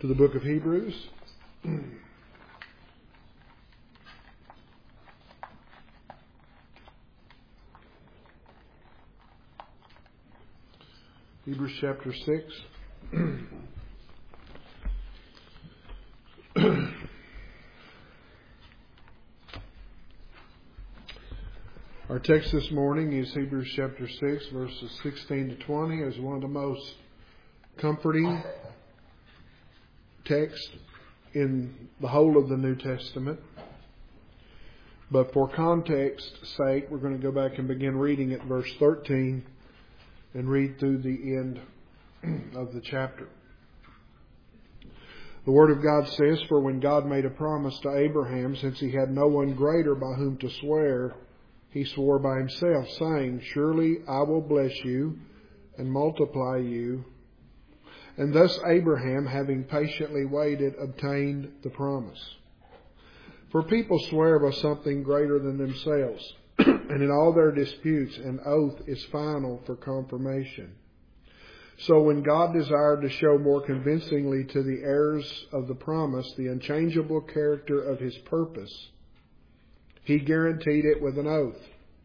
to the book of Hebrews. Hebrews chapter 6. Our text this morning is Hebrews chapter 6, verses 16 to 20, as one of the most comforting texts in the whole of the New Testament. But for context's sake, we're going to go back and begin reading at verse 13 and read through the end of the chapter. The Word of God says, "For when God made a promise to Abraham, since he had no one greater by whom to swear, he swore by himself, saying, Surely I will bless you and multiply you. And thus Abraham, having patiently waited, obtained the promise. For people swear by something greater than themselves, and in all their disputes an oath is final for confirmation. So when God desired to show more convincingly to the heirs of the promise the unchangeable character of his purpose, he guaranteed it with an oath,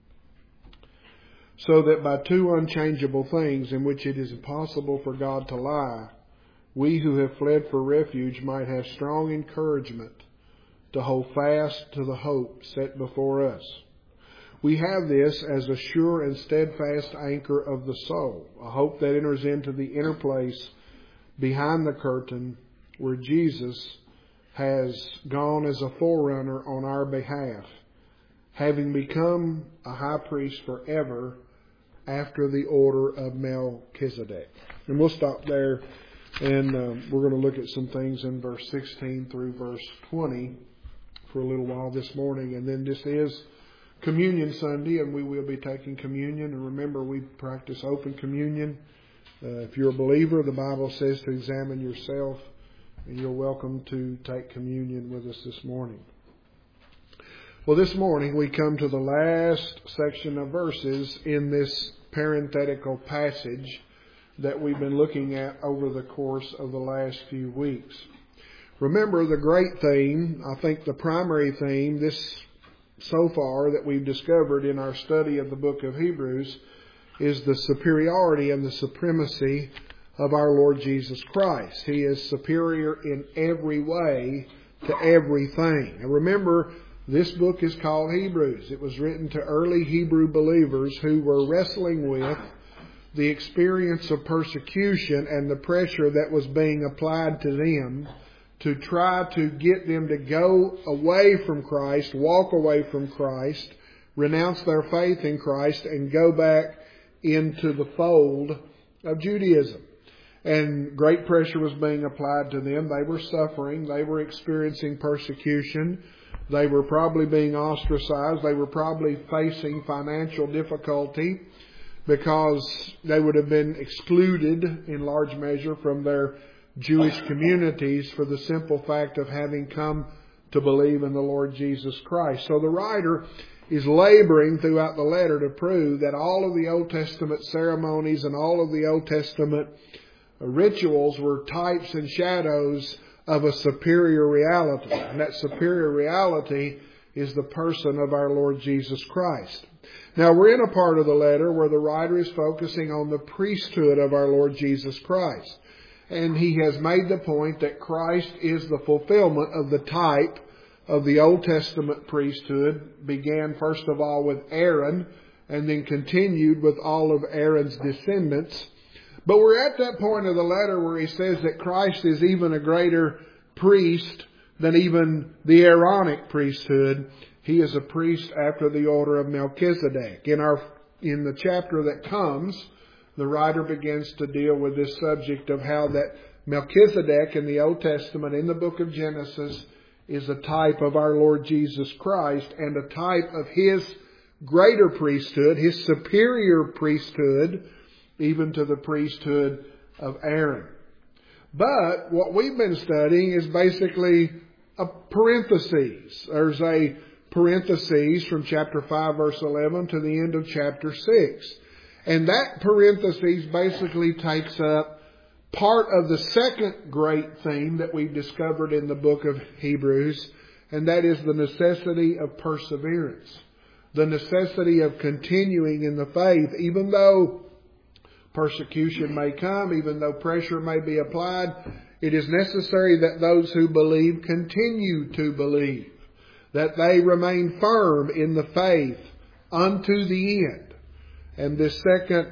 so that by two unchangeable things in which it is impossible for God to lie, we who have fled for refuge might have strong encouragement to hold fast to the hope set before us. We have this as a sure and steadfast anchor of the soul, a hope that enters into the inner place behind the curtain where Jesus has gone as a forerunner on our behalf, having become a high priest forever after the order of Melchizedek." And we'll stop there, and we're going to look at some things in verse 16 through verse 20 for a little while this morning. And then this is Communion Sunday, and we will be taking communion. And remember, we practice open communion. If you're a believer, the Bible says to examine yourself, and you're welcome to take communion with us this morning. Well, this morning we come to the last section of verses in this parenthetical passage that we've been looking at over the course of the last few weeks. Remember, the great theme, I think the primary theme so far that we've discovered in our study of the book of Hebrews is the superiority and the supremacy of our Lord Jesus Christ. He is superior in every way to everything. And remember, this book is called Hebrews. It was written to early Hebrew believers who were wrestling with the experience of persecution and the pressure that was being applied to them to try to get them to go away from Christ, walk away from Christ, renounce their faith in Christ, and go back into the fold of Judaism. And great pressure was being applied to them. They were suffering. They were experiencing persecution. They were probably being ostracized. They were probably facing financial difficulty because they would have been excluded in large measure from their Jewish communities for the simple fact of having come to believe in the Lord Jesus Christ. So the writer is laboring throughout the letter to prove that all of the Old Testament ceremonies and all of the Old Testament rituals were types and shadows of a superior reality. And that superior reality is the person of our Lord Jesus Christ. Now, we're in a part of the letter where the writer is focusing on the priesthood of our Lord Jesus Christ. And he has made the point that Christ is the fulfillment of the type of the Old Testament priesthood. Began first of all with Aaron and then continued with all of Aaron's descendants. But we're at that point of the letter where he says that Christ is even a greater priest than even the Aaronic priesthood. He is a priest after the order of Melchizedek. In the chapter that comes, the writer begins to deal with this subject of how that Melchizedek in the Old Testament, in the book of Genesis, is a type of our Lord Jesus Christ and a type of His greater priesthood, His superior priesthood, even to the priesthood of Aaron. But what we've been studying is basically a parenthesis. There's a parenthesis from chapter 5, verse 11 to the end of chapter 6. And that parenthesis basically takes up part of the second great theme that we've discovered in the book of Hebrews, and that is the necessity of perseverance. The necessity of continuing in the faith, even though persecution may come, even though pressure may be applied, it is necessary that those who believe continue to believe, that they remain firm in the faith unto the end. And this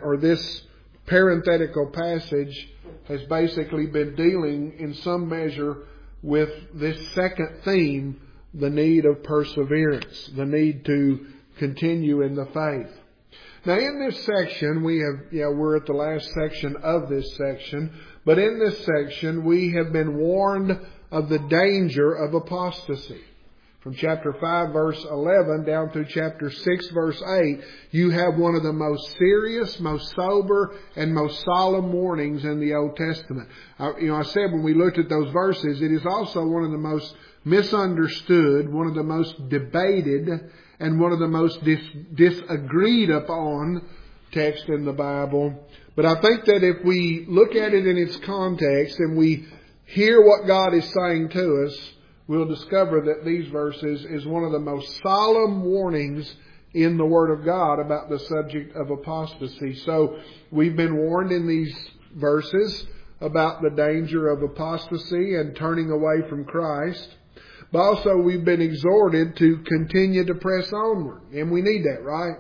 parenthetical passage has basically been dealing in some measure with this second theme, the need of perseverance, the need to continue in the faith. Now in this section, we're at the last section of this section, but in this section we have been warned of the danger of apostasy. From chapter 5 verse 11 down through chapter 6 verse 8, you have one of the most serious, most sober, and most solemn warnings in the Old Testament. I said when we looked at those verses, it is also one of the most misunderstood, one of the most debated, and one of the most disagreed upon text in the Bible. But I think that if we look at it in its context and we hear what God is saying to us, we'll discover that these verses is one of the most solemn warnings in the Word of God about the subject of apostasy. So we've been warned in these verses about the danger of apostasy and turning away from Christ. But also we've been exhorted to continue to press onward. And we need that, right?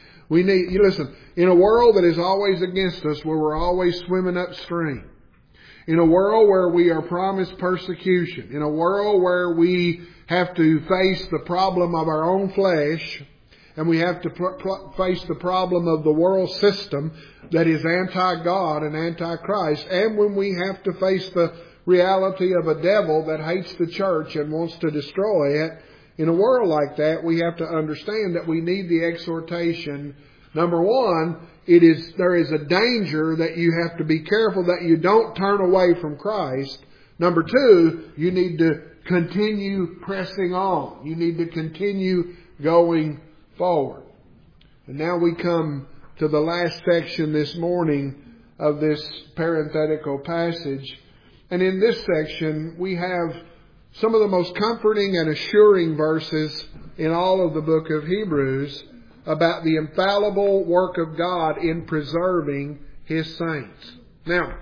Listen, in a world that is always against us, where we're always swimming upstream, in a world where we are promised persecution, in a world where we have to face the problem of our own flesh, and we have to face the problem of the world system that is anti-God and anti-Christ, and when we have to face the reality of a devil that hates the church and wants to destroy it, in a world like that, we have to understand that we need the exhortation. Number one, there is a danger that you have to be careful that you don't turn away from Christ. Number two, you need to continue pressing on. You need to continue going forward. And now we come to the last section this morning of this parenthetical passage. And in this section, we have some of the most comforting and assuring verses in all of the book of Hebrews about the infallible work of God in preserving His saints. Now,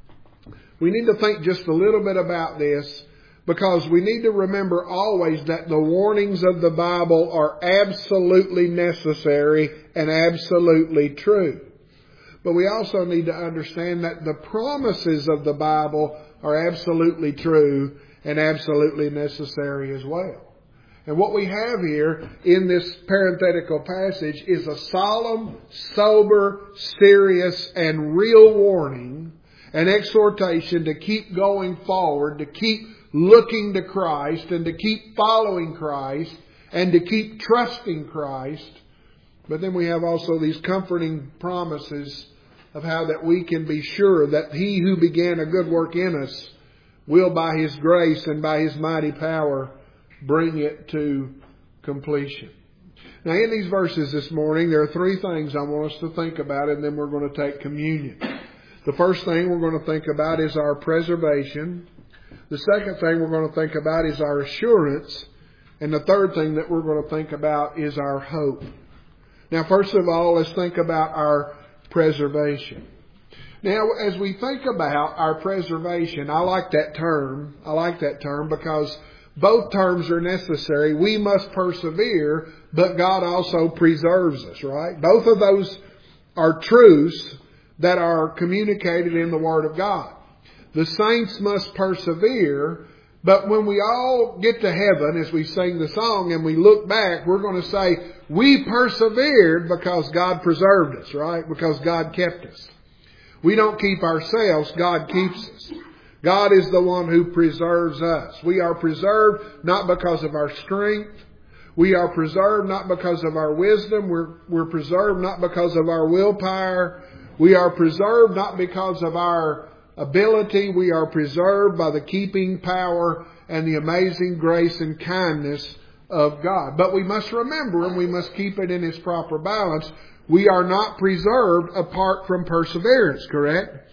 we need to think just a little bit about this, because we need to remember always that the warnings of the Bible are absolutely necessary and absolutely true. But we also need to understand that the promises of the Bible are absolutely true and absolutely necessary as well. And what we have here in this parenthetical passage is a solemn, sober, serious, and real warning, an exhortation to keep going forward, to keep looking to Christ, and to keep following Christ, and to keep trusting Christ. But then we have also these comforting promises of how that we can be sure that He who began a good work in us will by His grace and by His mighty power bring it to completion. Now in these verses this morning, there are three things I want us to think about, and then we're going to take communion. The first thing we're going to think about is our preservation. The second thing we're going to think about is our assurance. And the third thing that we're going to think about is our hope. Now first of all, let's think about our preservation. Now, as we think about our preservation, I like that term. I like that term because both terms are necessary. We must persevere, but God also preserves us, right? Both of those are truths that are communicated in the Word of God. The saints must persevere, but when we all get to heaven, as we sing the song and we look back, we're going to say, we persevered because God preserved us, right? Because God kept us. We don't keep ourselves, God keeps us. God is the one who preserves us. We are preserved not because of our strength. We are preserved not because of our wisdom. We're preserved not because of our willpower. We are preserved not because of our ability. We are preserved by the keeping power and the amazing grace and kindness of God. But we must remember, and we must keep it in its proper balance, we are not preserved apart from perseverance, correct?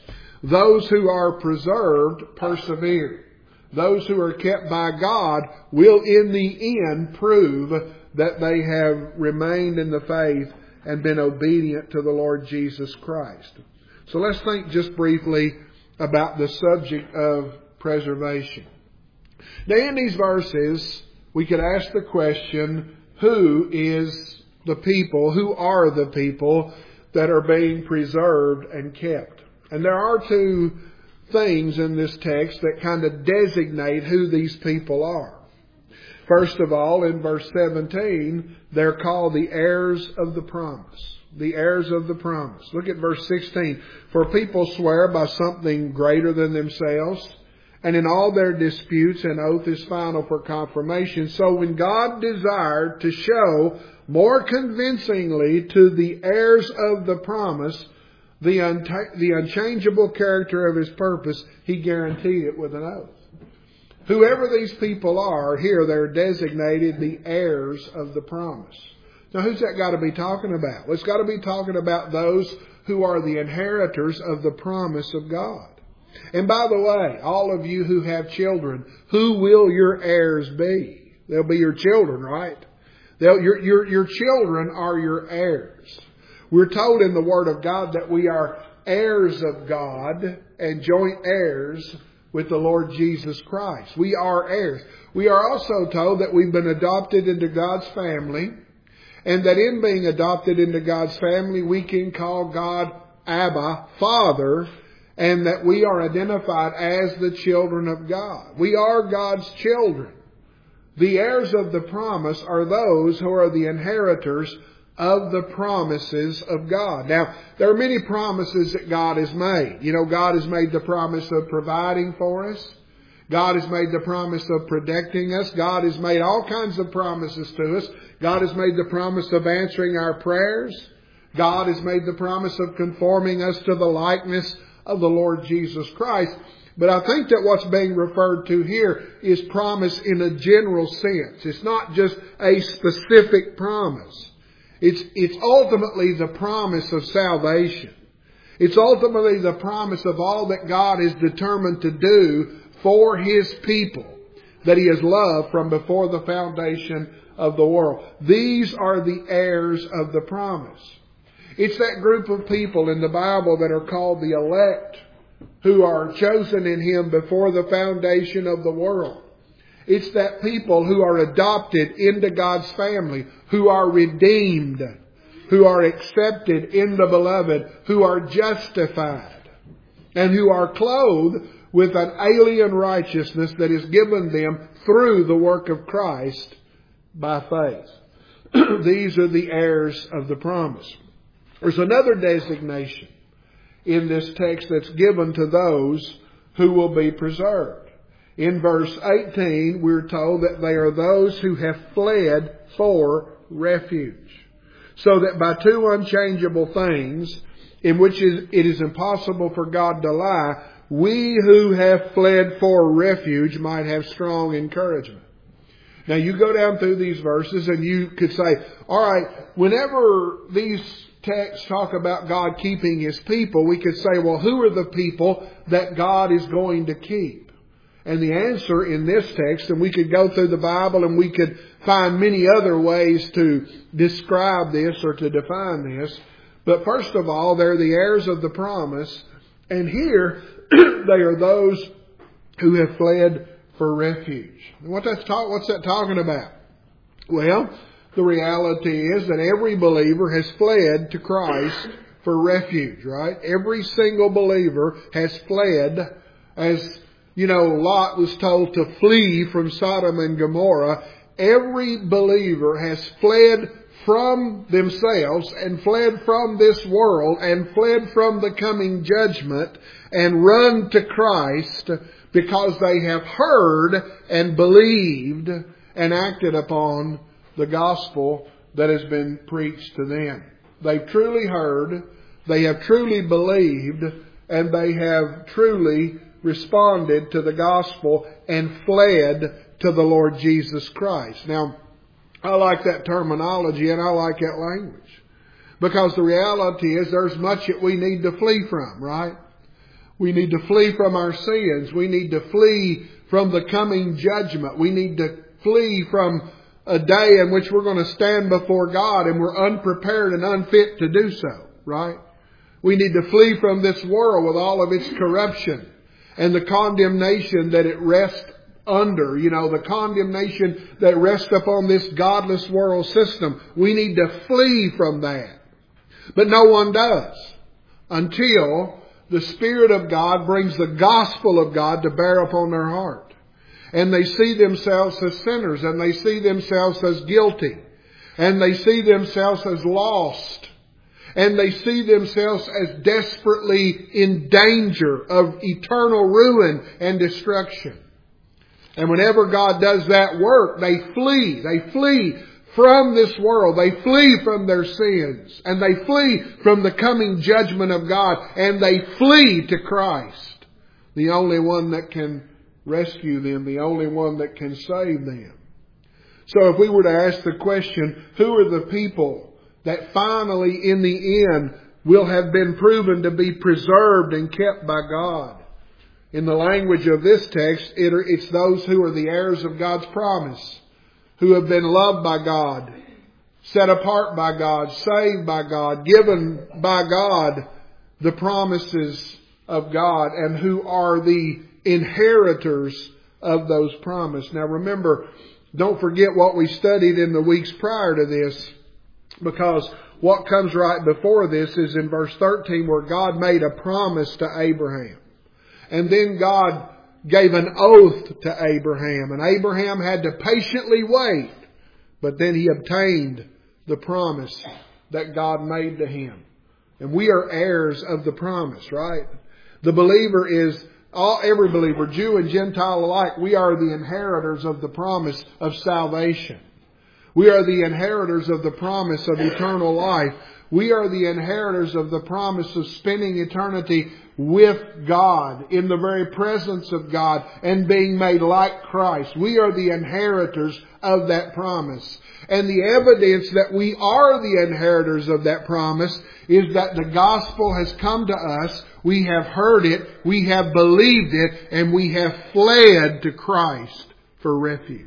Those who are preserved persevere. Those who are kept by God will in the end prove that they have remained in the faith and been obedient to the Lord Jesus Christ. So let's think just briefly about the subject of preservation. Now in these verses, we could ask the question, who are the people that are being preserved and kept? And there are two things in this text that kind of designate who these people are. First of all, in verse 17, they're called the heirs of the promise. The heirs of the promise. Look at verse 16. For people swear by something greater than themselves, and in all their disputes an oath is final for confirmation. So when God desired to show more convincingly to the heirs of the promise the unchangeable character of His purpose, He guaranteed it with an oath. Whoever these people are, here they're designated the heirs of the promise. Now who's that got to be talking about? Well, it's got to be talking about those who are the inheritors of the promise of God. And by the way, all of you who have children, who will your heirs be? They'll be your children, right? Your children are your heirs. We're told in the Word of God that we are heirs of God and joint heirs with the Lord Jesus Christ. We are heirs. We are also told that we've been adopted into God's family, and that in being adopted into God's family, we can call God Abba, Father, and that we are identified as the children of God. We are God's children. The heirs of the promise are those who are the inheritors of the promises of God. Now, there are many promises that God has made. You know, God has made the promise of providing for us. God has made the promise of protecting us. God has made all kinds of promises to us. God has made the promise of answering our prayers. God has made the promise of conforming us to the likeness of the Lord Jesus Christ. But I think that what's being referred to here is promise in a general sense. It's not just a specific promise. It's ultimately the promise of salvation. It's ultimately the promise of all that God is determined to do for His people that He has loved from before the foundation of the world. These are the heirs of the promise. It's that group of people in the Bible that are called the elect, who are chosen in Him before the foundation of the world. It's that people who are adopted into God's family, who are redeemed, who are accepted in the beloved, who are justified, and who are clothed with an alien righteousness that is given them through the work of Christ by faith. These are the heirs of the promise. There's another designation in this text that's given to those who will be preserved. In verse 18, we're told that they are those who have fled for refuge. So that by two unchangeable things, in which it is impossible for God to lie, we who have fled for refuge might have strong encouragement. Now you go down through these verses and you could say, all right, whenever these texts talk about God keeping His people, we could say, well, who are the people that God is going to keep? And the answer in this text, and we could go through the Bible and we could find many other ways to describe this or to define this. But first of all, they're the heirs of the promise. And here, they are those who have fled for refuge. What's that talking about? Well, the reality is that every believer has fled to Christ for refuge, right? Every single believer has fled, as you know, Lot was told to flee from Sodom and Gomorrah. Every believer has fled from themselves and fled from this world and fled from the coming judgment and run to Christ because they have heard and believed and acted upon the gospel that has been preached to them. They've truly heard, they have truly believed, and they have truly responded to the gospel and fled to the Lord Jesus Christ. Now, I like that terminology and I like that language. Because the reality is there's much that we need to flee from, right? We need to flee from our sins. We need to flee from the coming judgment. We need to flee from a day in which we're going to stand before God and we're unprepared and unfit to do so, right? We need to flee from this world with all of its corruption and the condemnation that it rests under, the condemnation that rests upon this godless world system. We need to flee from that. But no one does until the Spirit of God brings the gospel of God to bear upon their heart. And they see themselves as sinners, and they see themselves as guilty, and they see themselves as lost, and they see themselves as desperately in danger of eternal ruin and destruction. And whenever God does that work, they flee. They flee from this world. They flee from their sins. And they flee from the coming judgment of God. And they flee to Christ, the only one that can rescue them, the only one that can save them. So if we were to ask the question, who are the people that finally in the end will have been proven to be preserved and kept by God? In the language of this text, it's those who are the heirs of God's promise, who have been loved by God, set apart by God, saved by God, given by God the promises of God, and who are the inheritors of those promises. Now remember, don't forget what we studied in the weeks prior to this, because what comes right before this is in verse 13 where God made a promise to Abraham. And then God gave an oath to Abraham. And Abraham had to patiently wait. But then he obtained the promise that God made to him. And we are heirs of the promise, right? The believer is, every believer, Jew and Gentile alike, we are the inheritors of the promise of salvation. We are the inheritors of the promise of eternal life. We are the inheritors of the promise of spending eternity with God, in the very presence of God, and being made like Christ. We are the inheritors of that promise. And the evidence that we are the inheritors of that promise is that the gospel has come to us. We have heard it, we have believed it, and we have fled to Christ for refuge.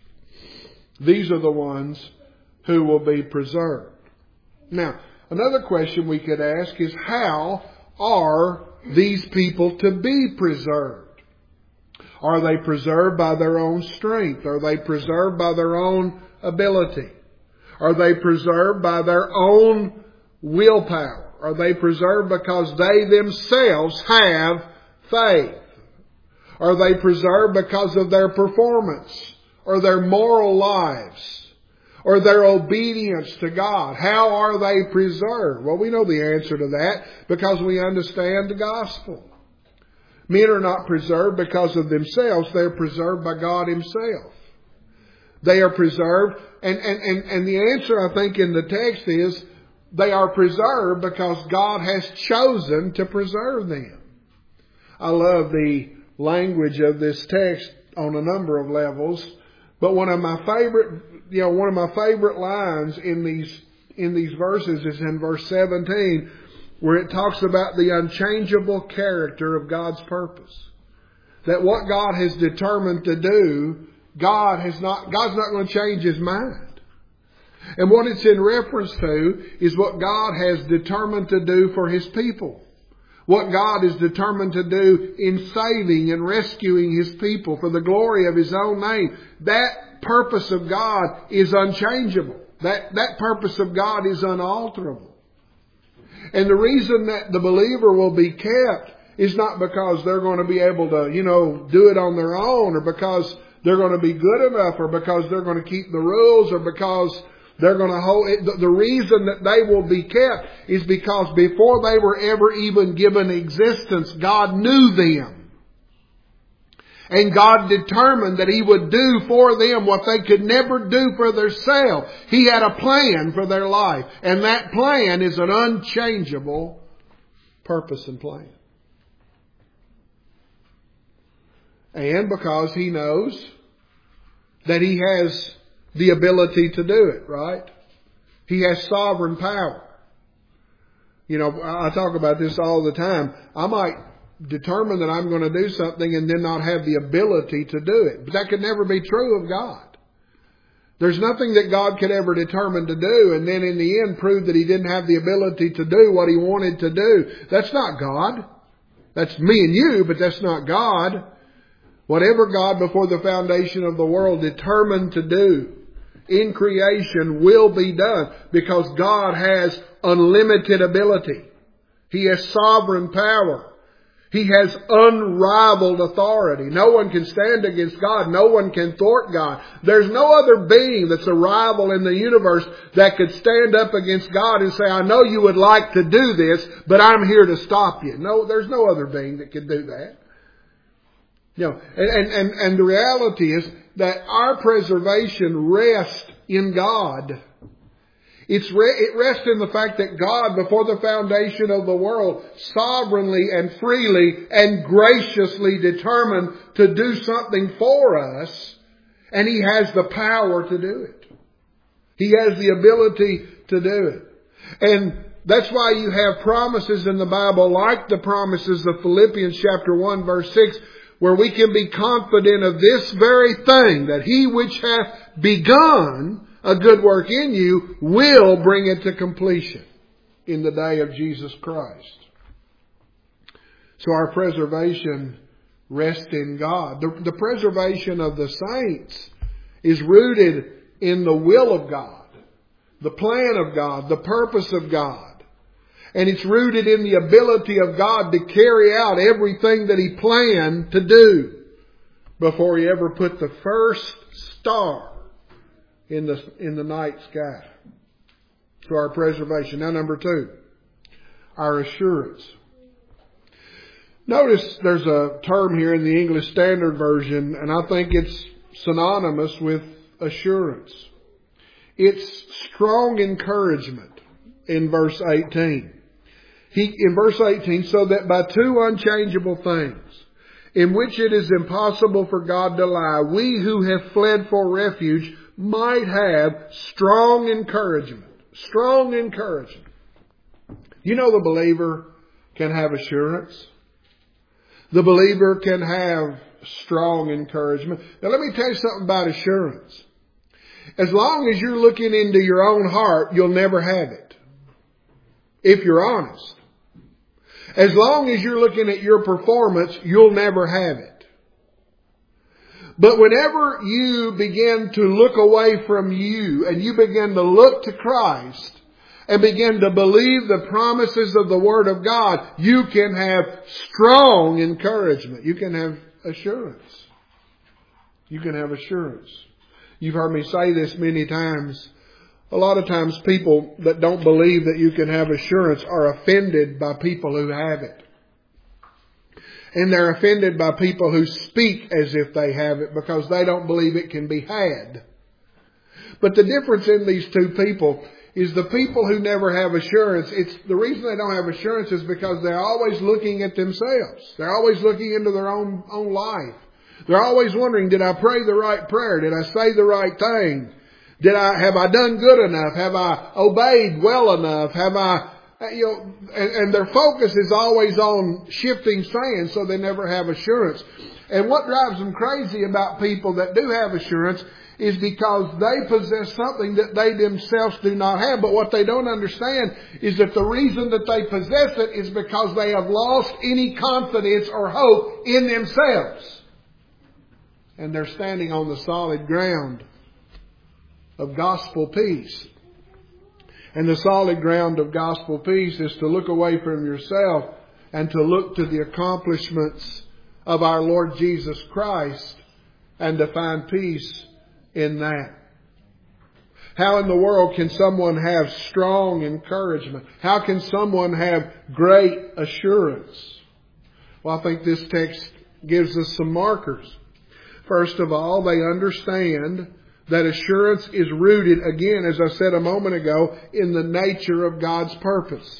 These are the ones who will be preserved. Now, another question we could ask is, how are these people to be preserved? Are they preserved by their own strength? Are they preserved by their own ability? Are they preserved by their own willpower? Are they preserved because they themselves have faith? Are they preserved because of their performance or their moral lives or their obedience to God? How are they preserved? Well, we know the answer to that because we understand the gospel. Men are not preserved because of themselves. They're preserved by God Himself. They are preserved. And the answer, I think, in the text is they are preserved because God has chosen to preserve them. I love the language of this text on a number of levels. But one of my favorite lines in these verses is in verse 17, where it talks about the unchangeable character of God's purpose. That what God has determined to do, God's not going to change His mind. And what it's in reference to is what God has determined to do for His people. What God is determined to do in saving and rescuing His people for the glory of His own name. That purpose of God is unchangeable. That purpose of God is unalterable. And the reason that the believer will be kept is not because they're going to be able to, do it on their own, or because they're going to be good enough, or because they're going to keep the rules, or because they're going to hold it. The reason that they will be kept is because before they were ever even given existence, God knew them. And God determined that He would do for them what they could never do for themselves. He had a plan for their life. And that plan is an unchangeable purpose and plan. And because He knows that He has the ability to do it, right? He has sovereign power. I talk about this all the time. I might determine that I'm going to do something and then not have the ability to do it. But that could never be true of God. There's nothing that God could ever determine to do and then in the end prove that He didn't have the ability to do what He wanted to do. That's not God. That's me and you, but that's not God. Whatever God before the foundation of the world determined to do in creation will be done because God has unlimited ability. He has sovereign power. He has unrivaled authority. No one can stand against God. No one can thwart God. There's no other being that's a rival in the universe that could stand up against God and say, I know you would like to do this, but I'm here to stop you. No, there's no other being that can do that. You know, and the reality is that our preservation rests in God. It rests in the fact that God, before the foundation of the world, sovereignly and freely and graciously determined to do something for us, and He has the power to do it. He has the ability to do it. And that's why you have promises in the Bible like the promises of Philippians chapter 1 verse 6, where we can be confident of this very thing, that He which hath begun a good work in you will bring it to completion in the day of Jesus Christ. So our preservation rests in God. The preservation of the saints is rooted in the will of God, the plan of God, the purpose of God. And it's rooted in the ability of God to carry out everything that He planned to do before He ever put the first star in the night sky. To our preservation. Now, number 2, our assurance. Notice there's a term here in the English Standard Version, and I think it's synonymous with assurance. It's strong encouragement in verse 18. In verse 18, so that by 2 unchangeable things, in which it is impossible for God to lie, we who have fled for refuge might have strong encouragement. Strong encouragement. You know the believer can have assurance. The believer can have strong encouragement. Now let me tell you something about assurance. As long as you're looking into your own heart, you'll never have it. If you're honest. As long as you're looking at your performance, you'll never have it. But whenever you begin to look away from you and you begin to look to Christ and begin to believe the promises of the Word of God, you can have strong encouragement. You can have assurance. You can have assurance. You've heard me say this many times. A lot of times people that don't believe that you can have assurance are offended by people who have it. And they're offended by people who speak as if they have it because they don't believe it can be had. But the difference in these two people is the people who never have assurance, the reason they don't have assurance is because they're always looking at themselves. They're always looking into their own life. They're always wondering, did I pray the right prayer? Did I say the right thing? Have I done good enough? Have I obeyed well enough? And their focus is always on shifting sand, so they never have assurance. And what drives them crazy about people that do have assurance is because they possess something that they themselves do not have. But what they don't understand is that the reason that they possess it is because they have lost any confidence or hope in themselves. And they're standing on the solid ground of gospel peace. And the solid ground of gospel peace is to look away from yourself and to look to the accomplishments of our Lord Jesus Christ and to find peace in that. How in the world can someone have strong encouragement? How can someone have great assurance? Well, I think this text gives us some markers. First of all, they understand that assurance is rooted, again, as I said a moment ago, in the nature of God's purpose.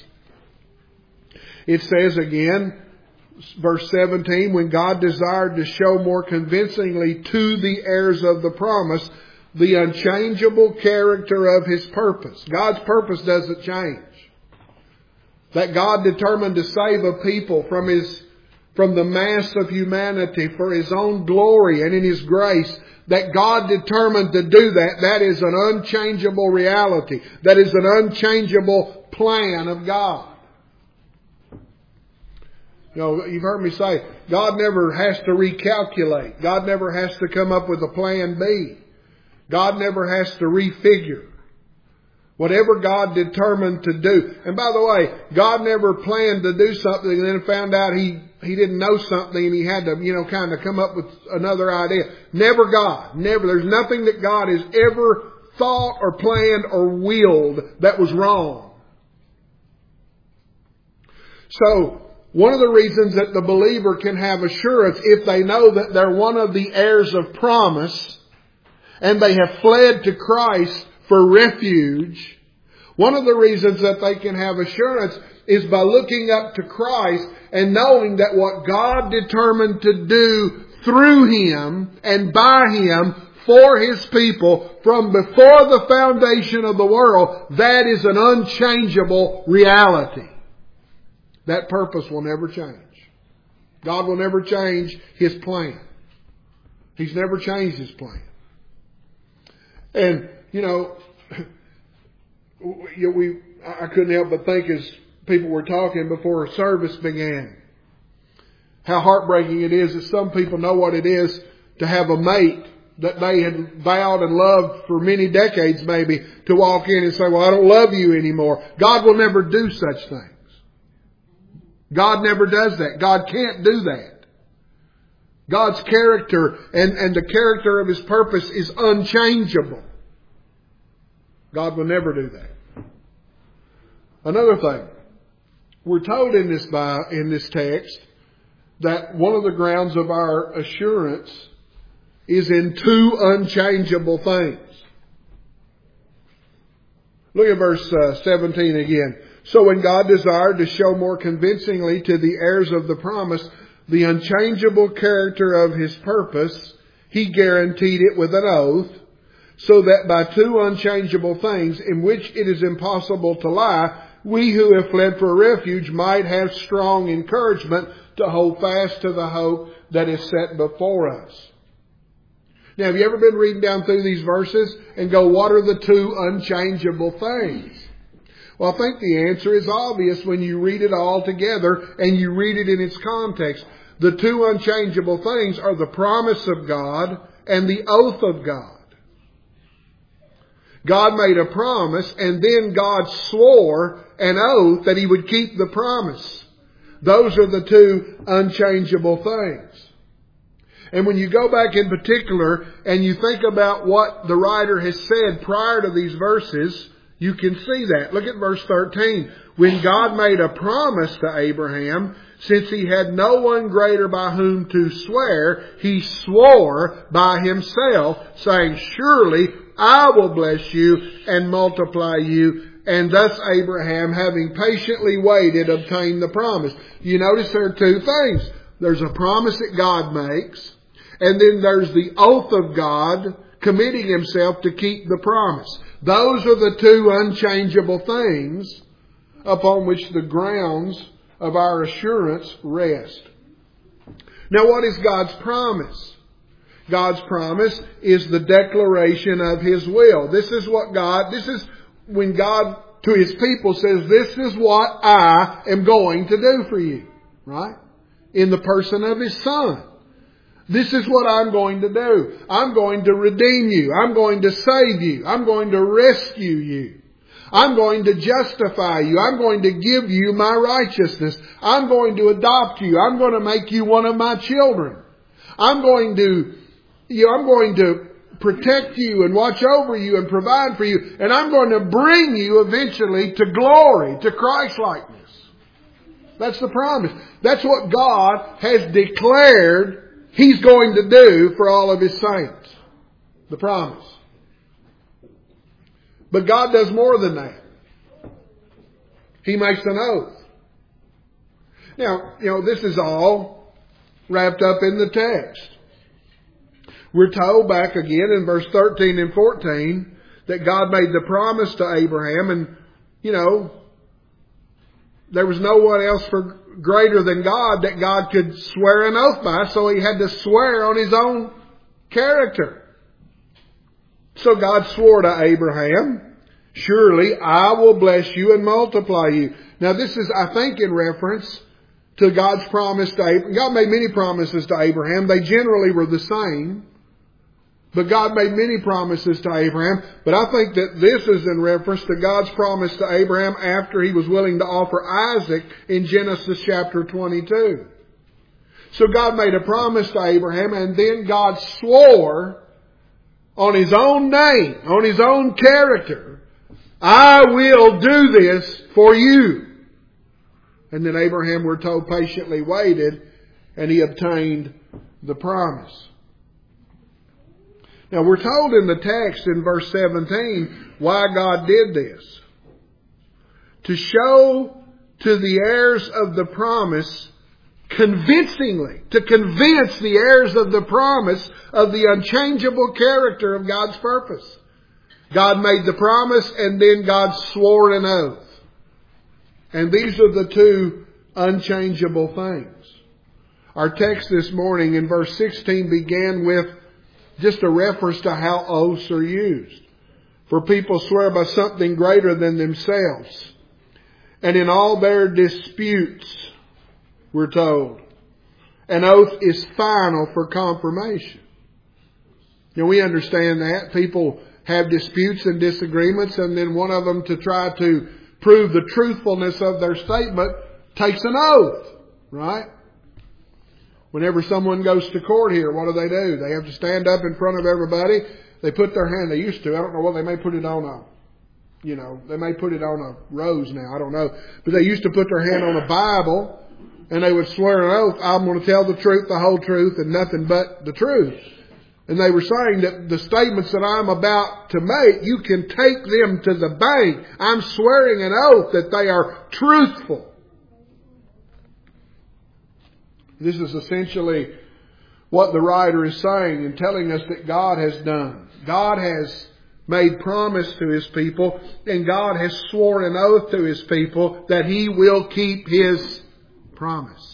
It says again, verse 17, when God desired to show more convincingly to the heirs of the promise the unchangeable character of His purpose. God's purpose doesn't change. That God determined to save a people from His from the mass of humanity for His own glory and in His grace, that God determined to do that, that is an unchangeable reality. That is an unchangeable plan of God. You know, you've heard me say, God never has to recalculate. God never has to come up with a plan B. God never has to refigure. Whatever God determined to do. And by the way, God never planned to do something and then found out He didn't know something and He had to, kind of come up with another idea. Never God. Never. There's nothing that God has ever thought or planned or willed that was wrong. So, one of the reasons that the believer can have assurance if they know that they're one of the heirs of promise and they have fled to Christ for refuge, one of the reasons that they can have assurance is by looking up to Christ and knowing that what God determined to do through Him and by Him for His people from before the foundation of the world, that is an unchangeable reality. That purpose will never change. God will never change His plan. He's never changed His plan. And, I couldn't help but think as people were talking before service began, how heartbreaking it is that some people know what it is to have a mate that they had vowed and loved for many decades maybe, to walk in and say, well, I don't love you anymore. God will never do such things. God never does that. God can't do that. God's character and the character of His purpose is unchangeable. God will never do that. Another thing, we're told in this text that one of the grounds of our assurance is in two unchangeable things. Look at verse 17 again. So when God desired to show more convincingly to the heirs of the promise the unchangeable character of His purpose, He guaranteed it with an oath, so that by two unchangeable things in which it is impossible to lie, we who have fled for refuge might have strong encouragement to hold fast to the hope that is set before us. Now, have you ever been reading down through these verses and go, what are the two unchangeable things? Well, I think the answer is obvious when you read it all together and you read it in its context. The two unchangeable things are the promise of God and the oath of God. God made a promise and then God swore an oath that He would keep the promise. Those are the two unchangeable things. And when you go back in particular and you think about what the writer has said prior to these verses, you can see that. Look at verse 13. When God made a promise to Abraham, since he had no one greater by whom to swear, He swore by Himself, saying, surely I will bless you and multiply you. And thus Abraham, having patiently waited, obtained the promise. You notice there are two things. There's a promise that God makes, and then there's the oath of God committing Himself to keep the promise. Those are the two unchangeable things upon which the grounds of our assurance rest. Now, what is God's promise? God's promise is the declaration of His will. This is when God to His people says, this is what I am going to do for you. Right? In the person of His Son. This is what I'm going to do. I'm going to redeem you. I'm going to save you. I'm going to rescue you. I'm going to justify you. I'm going to give you my righteousness. I'm going to adopt you. I'm going to make you one of my children. I'm going to protect you and watch over you and provide for you. And I'm going to bring you eventually to glory, to Christ-likeness. That's the promise. That's what God has declared He's going to do for all of His saints. The promise. But God does more than that. He makes an oath. Now, this is all wrapped up in the text. We're told back again in verse 13 and 14 that God made the promise to Abraham, and, there was no one else for greater than God that God could swear an oath by, so He had to swear on His own character. So God swore to Abraham, "Surely I will bless you and multiply you." Now this is, I think, in reference to God's promise to Abraham. God made many promises to Abraham. They generally were the same. But God made many promises to Abraham. But I think that this is in reference to God's promise to Abraham after He was willing to offer Isaac in Genesis chapter 22. So God made a promise to Abraham, and then God swore on His own name, on His own character, "I will do this for you." And then Abraham, we're told, patiently waited, and he obtained the promise. Now we're told in the text in verse 17 why God did this. To show to the heirs of the promise convincingly, to convince the heirs of the promise of the unchangeable character of God's purpose. God made the promise, and then God swore an oath. And these are the two unchangeable things. Our text this morning in verse 16 began with just a reference to how oaths are used. For people swear by something greater than themselves. And in all their disputes, we're told, an oath is final for confirmation. You know, we understand that. People have disputes and disagreements, and then one of them, to try to prove the truthfulness of their statement, takes an oath, right? Whenever someone goes to court here, what do? They have to stand up in front of everybody. They put their hand, they used to, I don't know what, they may put it on they may put it on a rose now, I don't know. But they used to put their hand on a Bible, and they would swear an oath, "I'm going to tell the truth, the whole truth, and nothing but the truth." And they were saying that the statements that I'm about to make, you can take them to the bank. I'm swearing an oath that they are truthful. This is essentially what the writer is saying and telling us that God has done. God has made promise to His people, and God has sworn an oath to His people that He will keep His promise.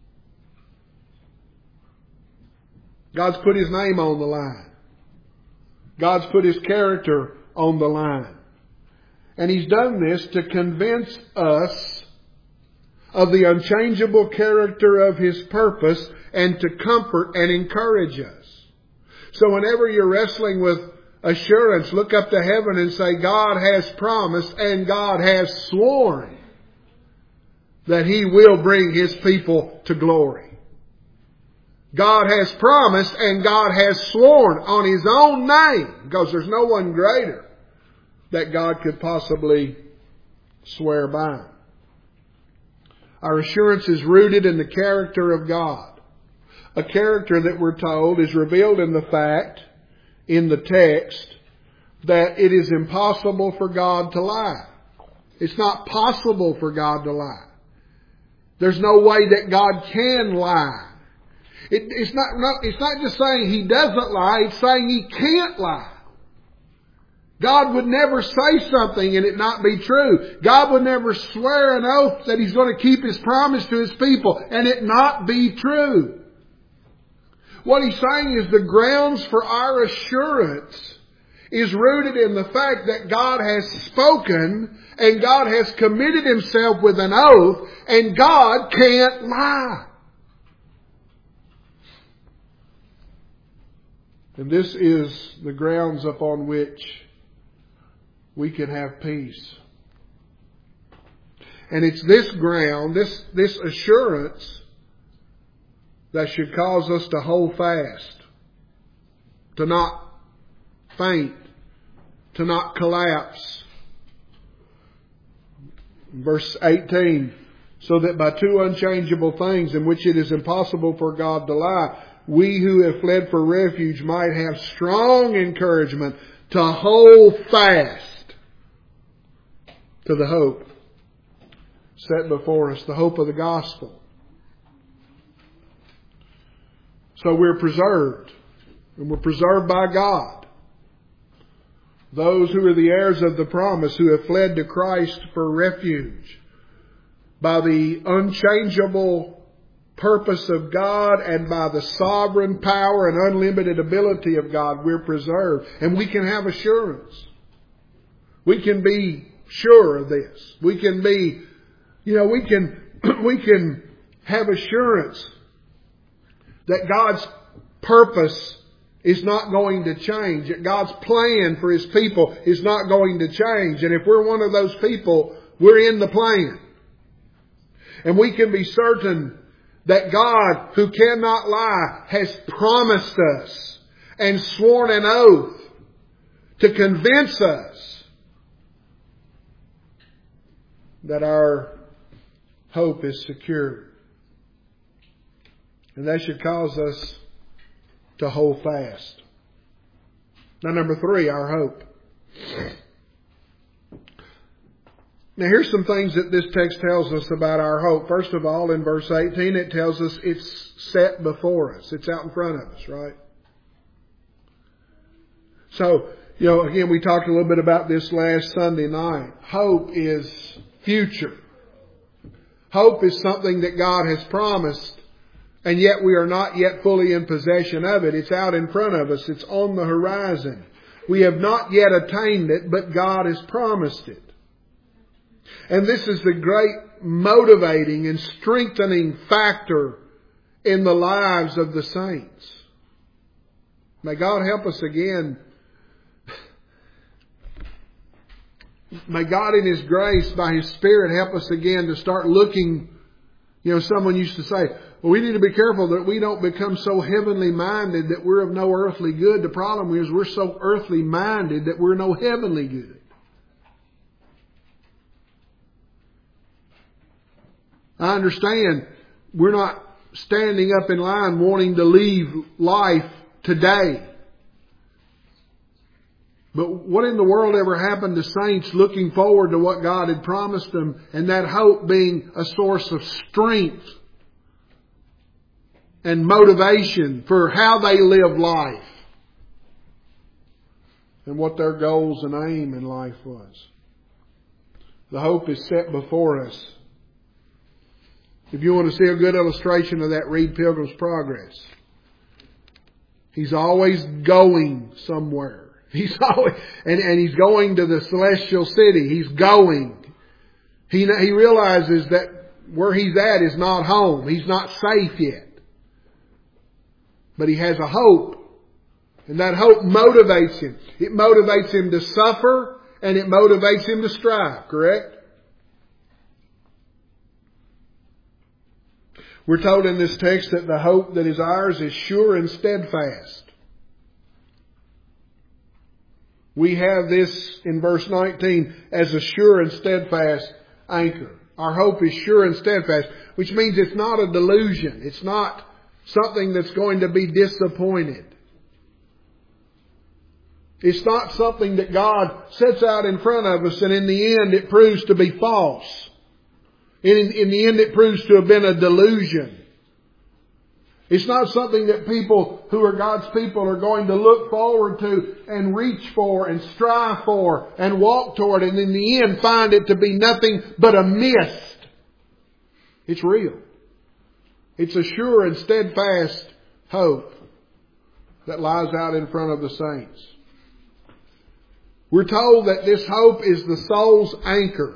God's put His name on the line. God's put His character on the line. And He's done this to convince us of the unchangeable character of His purpose and to comfort and encourage us. So whenever you're wrestling with assurance, look up to heaven and say, God has promised and God has sworn that He will bring His people to glory. God has promised and God has sworn on His own name, because there's no one greater that God could possibly swear by. Our assurance is rooted in the character of God. A character that we're told is revealed in the fact, in the text, that it is impossible for God to lie. It's not possible for God to lie. There's no way that God can lie. It's not just saying He doesn't lie, it's saying He can't lie. God would never say something and it not be true. God would never swear an oath that He's going to keep His promise to His people and it not be true. What He's saying is the grounds for our assurance is rooted in the fact that God has spoken and God has committed Himself with an oath, and God can't lie. And this is the grounds upon which we can have peace. And it's this ground, this assurance, that should cause us to hold fast, to not faint, to not collapse. Verse 18, so that by two unchangeable things in which it is impossible for God to lie, we who have fled for refuge might have strong encouragement to hold fast to the hope set before us, the hope of the gospel. So we're preserved, and we're preserved by God. Those who are the heirs of the promise, who have fled to Christ for refuge, by the unchangeable purpose of God and by the sovereign power and unlimited ability of God, we're preserved. And we can have assurance. We can be sure of this. We can be, we can have assurance that God's purpose is not going to change. That God's plan for His people is not going to change. And if we're one of those people, we're in the plan. And we can be certain that God, who cannot lie, has promised us and sworn an oath to convince us that our hope is secure. And that should cause us to hold fast. Now, number 3, our hope. Now, here's some things that this text tells us about our hope. First of all, in verse 18, it tells us it's set before us. It's out in front of us, right? So, again, we talked a little bit about this last Sunday night. Hope is future. Hope is something that God has promised, and yet we are not yet fully in possession of it. It's out in front of us. It's on the horizon. We have not yet attained it, but God has promised it. And this is the great motivating and strengthening factor in the lives of the saints. May God help us again. May God in His grace, by His Spirit, help us again to start looking. Someone used to say, well, we need to be careful that we don't become so heavenly minded that we're of no earthly good. The problem is we're so earthly minded that we're no heavenly good. I understand we're not standing up in line wanting to leave life today. But what in the world ever happened to saints looking forward to what God had promised them, and that hope being a source of strength and motivation for how they live life and what their goals and aim in life was? The hope is set before us. If you want to see a good illustration of that, read Pilgrim's Progress. He's always going somewhere. He's always, and he's going to the celestial city. He's going. He realizes that where he's at is not home. He's not safe yet. But he has a hope. And that hope motivates him. It motivates him to suffer, and it motivates him to strive, correct? We're told in this text that the hope that is ours is sure and steadfast. We have this in verse 19 as a sure and steadfast anchor. Our hope is sure and steadfast, which means it's not a delusion. It's not something that's going to be disappointed. It's not something that God sets out in front of us and in the end it proves to be false. In the end it proves to have been a delusion. It's not something that people who are God's people are going to look forward to and reach for and strive for and walk toward, and in the end find it to be nothing but a mist. It's real. It's a sure and steadfast hope that lies out in front of the saints. We're told that this hope is the soul's anchor.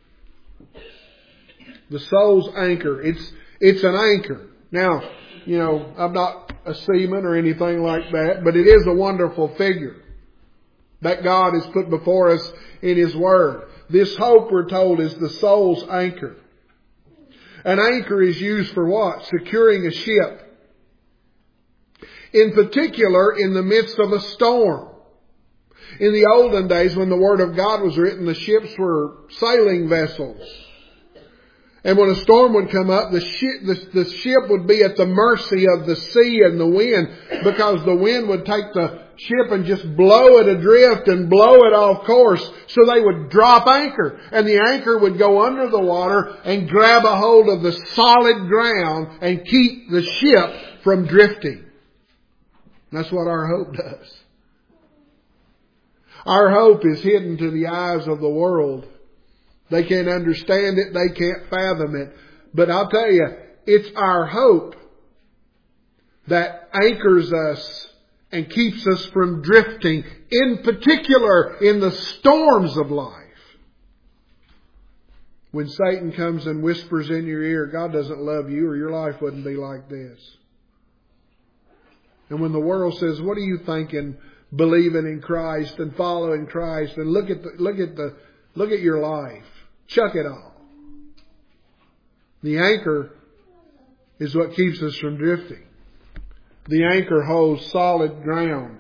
The soul's anchor. It's an anchor. Now, I'm not a seaman or anything like that, but it is a wonderful figure that God has put before us in His Word. This hope, we're told, is the soul's anchor. An anchor is used for what? Securing a ship. In particular, in the midst of a storm. In the olden days, when the Word of God was written, the ships were sailing vessels. And when a storm would come up, the ship would be at the mercy of the sea and the wind, because the wind would take the ship and just blow it adrift and blow it off course. So they would drop anchor, and the anchor would go under the water and grab a hold of the solid ground and keep the ship from drifting. That's what our hope does. Our hope is hidden to the eyes of the world. They can't understand it. They can't fathom it. But I'll tell you, it's our hope that anchors us and keeps us from drifting, in particular in the storms of life. When Satan comes and whispers in your ear, God doesn't love you, or your life wouldn't be like this. And when the world says, what are you thinking, believing in Christ and following Christ, and look at your life. Chuck it all. The anchor is what keeps us from drifting. The anchor holds solid ground.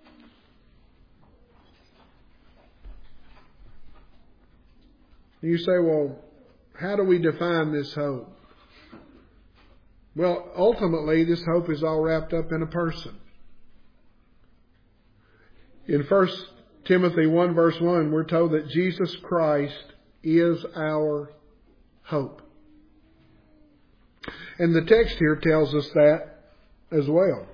You say, well, how do we define this hope? Well, ultimately, this hope is all wrapped up in a person. In 1 Timothy 1 verse 1, we're told that Jesus Christ is our hope. And the text here tells us that as well.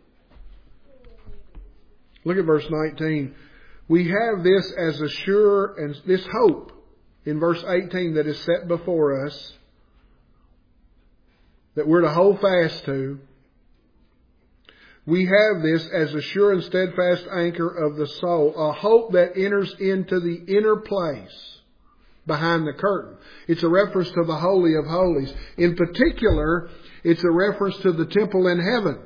Look at verse 19. We have this as a sure, and this hope in verse 18 that is set before us, that we're to hold fast to. We have this as a sure and steadfast anchor of the soul, a hope that enters into the inner place behind the curtain. It's a reference to the Holy of Holies. In particular, it's a reference to the temple in heaven,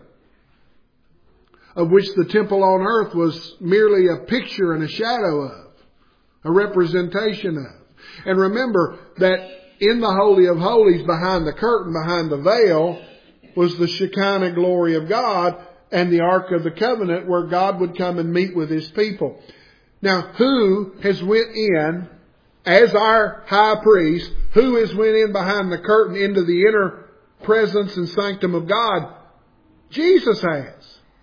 of which the temple on earth was merely a picture and a shadow of, a representation of. And remember that in the Holy of Holies, behind the curtain, behind the veil, was the Shekinah glory of God and the Ark of the Covenant, where God would come and meet with His people. Now, who has went in as our high priest? Who has went in behind the curtain into the inner presence and sanctum of God? Jesus has.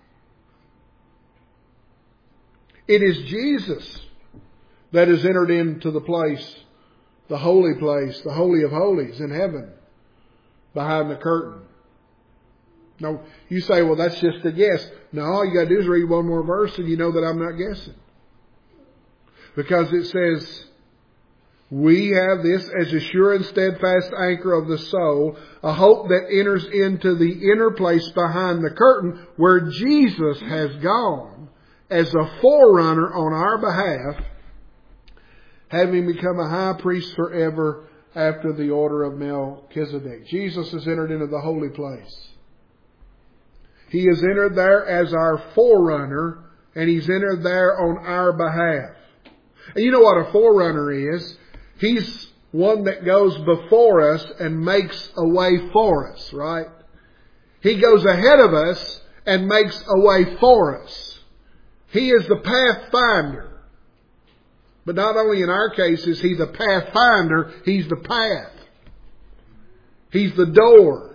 It is Jesus that has entered into the place, the holy place, the Holy of Holies in heaven, behind the curtain. Now, you say, well, that's just a guess. No, all you got to do is read one more verse and you know that I'm not guessing. Because it says, we have this as a sure and steadfast anchor of the soul, a hope that enters into the inner place behind the curtain, where Jesus has gone as a forerunner on our behalf, having become a high priest forever after the order of Melchizedek. Jesus has entered into the holy place. He has entered there as our forerunner, and He's entered there on our behalf. And you know what a forerunner is? He's one that goes before us and makes a way for us, right? He goes ahead of us and makes a way for us. He is the pathfinder. But not only in our case is He the pathfinder, He's the path. He's the door.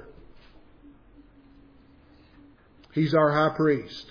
He's our high priest,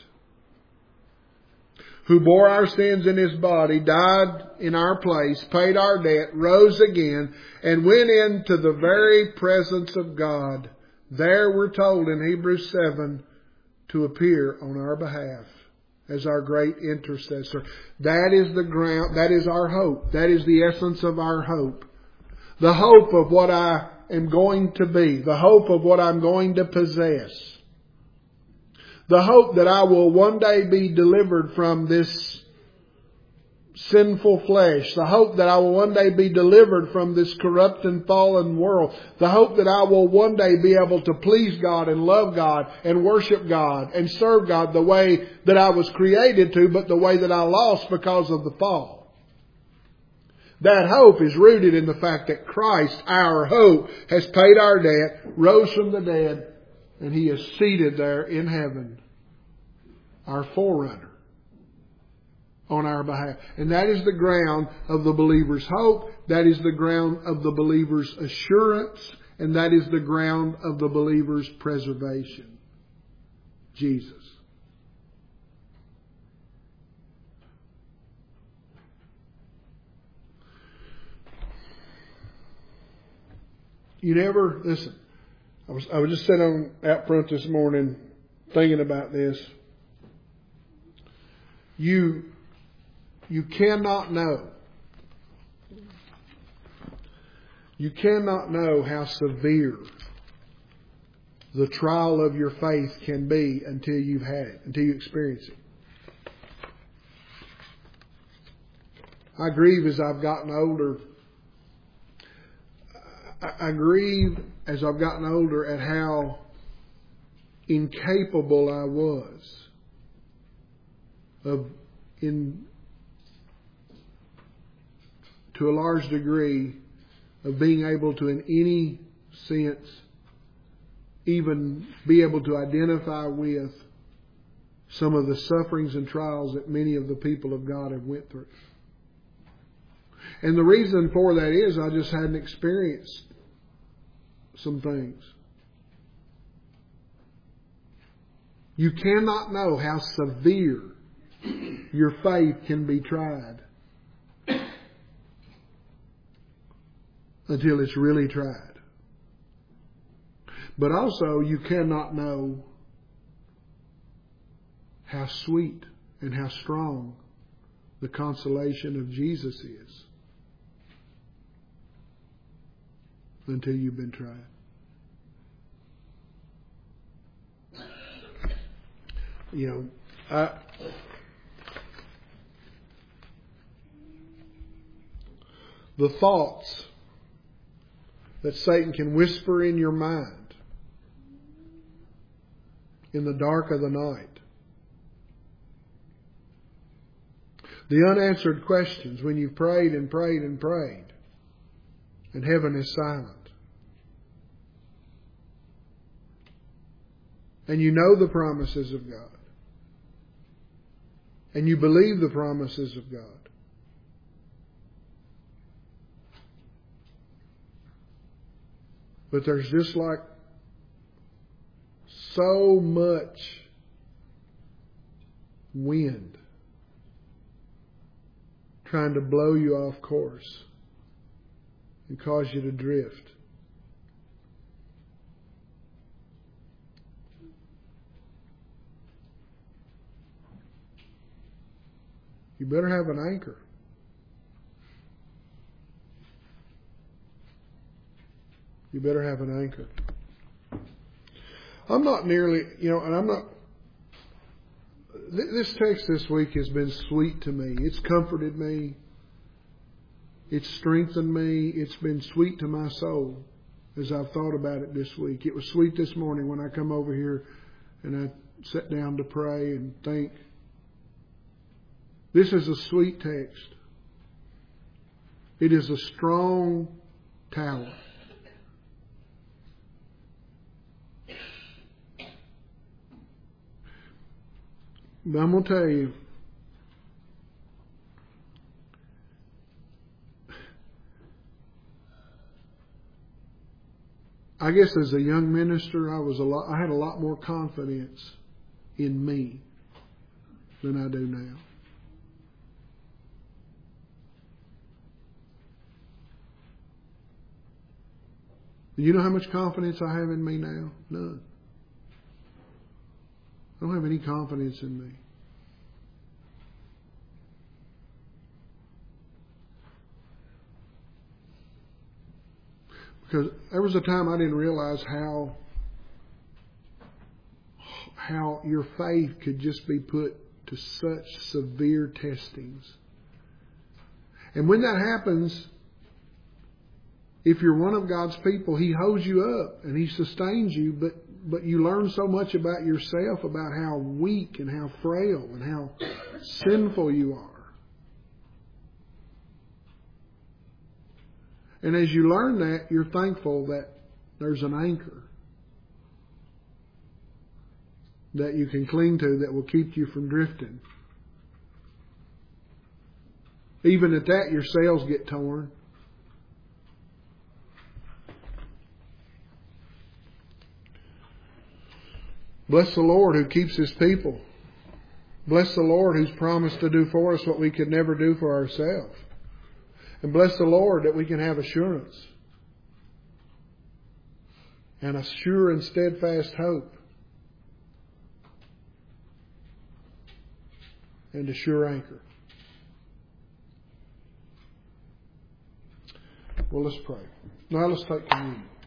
who bore our sins in His body, died in our place, paid our debt, rose again, and went into the very presence of God. There we're told in Hebrews 7 to appear on our behalf as our great intercessor. That is the ground, that is our hope. That is the essence of our hope. The hope of what I am going to be. The hope of what I'm going to possess. The hope that I will one day be delivered from this sinful flesh. The hope that I will one day be delivered from this corrupt and fallen world. The hope that I will one day be able to please God and love God and worship God and serve God the way that I was created to, but the way that I lost because of the fall. That hope is rooted in the fact that Christ, our hope, has paid our debt, rose from the dead, and He is seated there in heaven, our forerunner, on our behalf. And that is the ground of the believer's hope. That is the ground of the believer's assurance. And that is the ground of the believer's preservation. Jesus. You never, listen, I was just sitting out front this morning thinking about this. You cannot know You cannot know how severe the trial of your faith can be until you've had it, until you experience it. I grieve as I've gotten older. I grieve as I've gotten older at how incapable I was to a large degree, of being able to, in any sense, even be able to identify with some of the sufferings and trials that many of the people of God have went through. And the reason for that is I just hadn't experienced some things. You cannot know how severe your faith can be tried until it's really tried. But also you cannot know how sweet and how strong the consolation of Jesus is until you've been tried. You know, the thoughts that Satan can whisper in your mind in the dark of the night, the unanswered questions when you've prayed and prayed and prayed and heaven is silent, and you know the promises of God, and you believe the promises of God, but there's just like so much wind trying to blow you off course and cause you to drift. You better have an anchor. You better have an anchor. I'm not nearly, and I'm not, this text this week has been sweet to me. It's comforted me. It's strengthened me. It's been sweet to my soul as I've thought about it this week. It was sweet this morning when I come over here and I sat down to pray and think. This is a sweet text. It is a strong tower. But I'm going to tell you, I guess as a young minister, I had a lot more confidence in me than I do now. You know how much confidence I have in me now? None. I don't have any confidence in me. Because there was a time I didn't realize how your faith could just be put to such severe testings. And when that happens, if you're one of God's people, He holds you up and He sustains you, but you learn so much about yourself, about how weak and how frail and how sinful you are. And as you learn that, you're thankful that there's an anchor that you can cling to that will keep you from drifting. Even at that, your sails get torn. Bless the Lord who keeps His people. Bless the Lord who's promised to do for us what we could never do for ourselves. And bless the Lord that we can have assurance and a sure and steadfast hope and a sure anchor. Well, let's pray. Now let's take communion.